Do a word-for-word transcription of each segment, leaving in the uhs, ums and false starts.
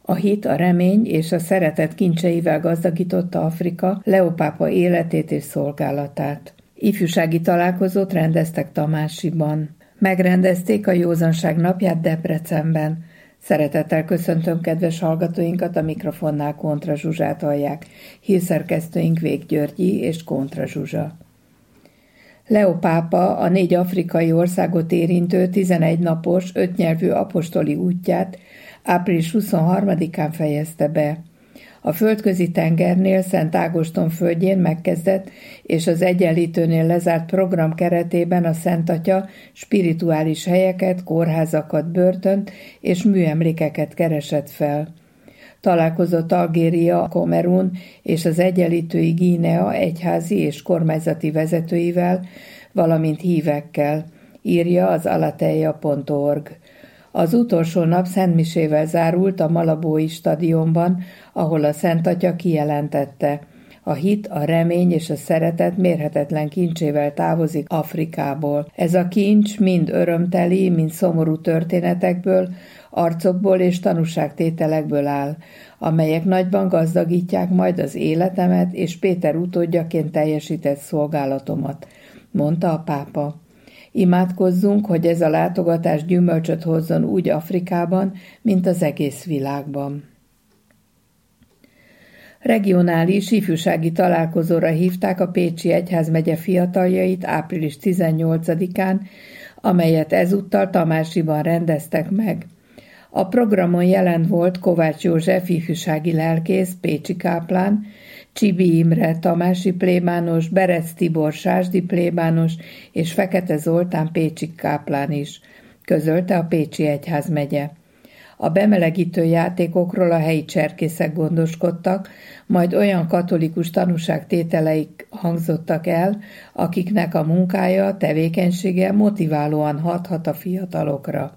A hit, a remény és a szeretet kincseivel gazdagította Afrika Leó pápa életét és szolgálatát. Ifjúsági találkozót rendeztek Tamásiban. Megrendezték a Józanság napját Debrecenben. Szeretettel köszöntöm kedves hallgatóinkat, a mikrofonnál Kontra Zsuzsát hallják. Hírszerkesztőink Vég Györgyi és Kontra Zsuzsa. Leó pápa a négy afrikai országot érintő tizenegy napos, ötnyelvű apostoli útját április huszonharmadikán fejezte be. A Földközi tengernél Szent Ágoston földjén megkezdett és az Egyenlítőnél lezárt program keretében a Szent Atya spirituális helyeket, kórházakat, börtönt és műemlékeket keresett fel. Találkozott Algéria, Kamerun és az Egyenlítői Guinea egyházi és kormányzati vezetőivel, valamint hívekkel, írja az alateja pont org. Az utolsó nap szentmisével zárult a Malabói stadionban, ahol a Szent Atya kijelentette: a hit, a remény és a szeretet mérhetetlen kincsével távozik Afrikából. Ez a kincs mind örömteli, mind szomorú történetekből, arcokból és tanúságtételekből áll, amelyek nagyban gazdagítják majd az életemet és Péter utódjaként teljesített szolgálatomat, mondta a pápa. Imádkozzunk, hogy ez a látogatás gyümölcsöt hozzon úgy Afrikában, mint az egész világban. Regionális ifjúsági találkozóra hívták a Pécsi Egyházmegye fiataljait április tizennyolcadikán, amelyet ezúttal Tamásiban rendeztek meg. A programon jelen volt Kovács József ifjúsági lelkész, pécsi káplán, Csibi Imre tamási plébános, Berec Tibor sásdi plébános és Fekete Zoltán pécsi káplán is, közölte a Pécsi Egyházmegye. A bemelegítő játékokról a helyi cserkészek gondoskodtak, majd olyan katolikus tanúságtételeik hangzottak el, akiknek a munkája, tevékenysége motiválóan hathat a fiatalokra.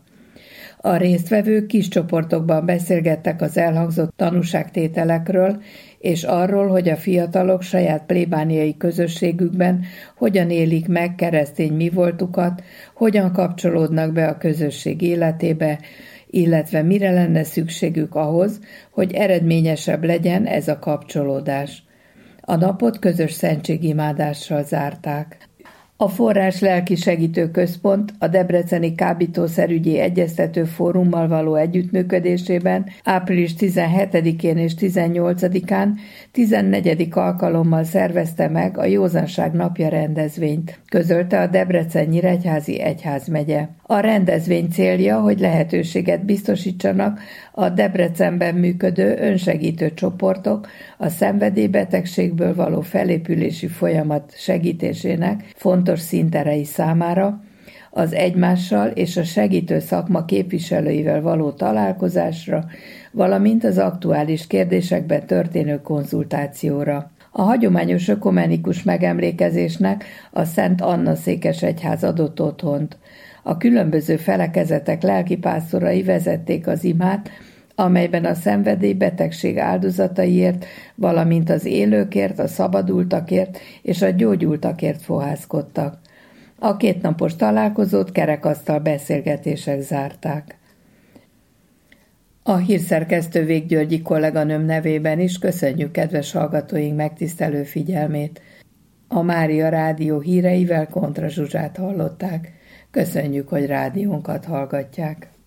A résztvevők kis csoportokban beszélgettek az elhangzott tanúságtételekről, és arról, hogy a fiatalok saját plébániai közösségükben hogyan élik meg keresztény mivoltukat, hogyan kapcsolódnak be a közösség életébe, illetve mire lenne szükségük ahhoz, hogy eredményesebb legyen ez a kapcsolódás. A napot közös szentségimádással zárták. A Forrás Lelki Segítő Központ a Debreceni Kábítószerügyi Egyeztető Fórummal való együttműködésében április tizenhetedikén és tizennyolcadikán tizennegyedik alkalommal szervezte meg a Józanság napja rendezvényt, közölte a Debrecen-Nyíregyházi Egyházmegye. A rendezvény célja, hogy lehetőséget biztosítsanak a Debrecenben működő önsegítő csoportok a szenvedélybetegségből való felépülési folyamat segítésének fontos színterei számára, az egymással és a segítő szakma képviselőivel való találkozásra, valamint az aktuális kérdésekben történő konzultációra. A hagyományos ökumenikus megemlékezésnek a Szent Anna székesegyház adott otthont. A különböző felekezetek lelkipásztorai vezették az imát, amelyben a szenvedélybetegség áldozataiért, valamint az élőkért, a szabadultakért és a gyógyultakért fohászkodtak. A kétnapos találkozót kerekasztal beszélgetések zárták. A hírszerkesztő Vég Györgyi kolléganőm nevében is köszönjük kedves hallgatóink megtisztelő figyelmét. A Mária Rádió híreivel Kontra Zsuzsát hallották. Köszönjük, hogy rádiónkat hallgatják.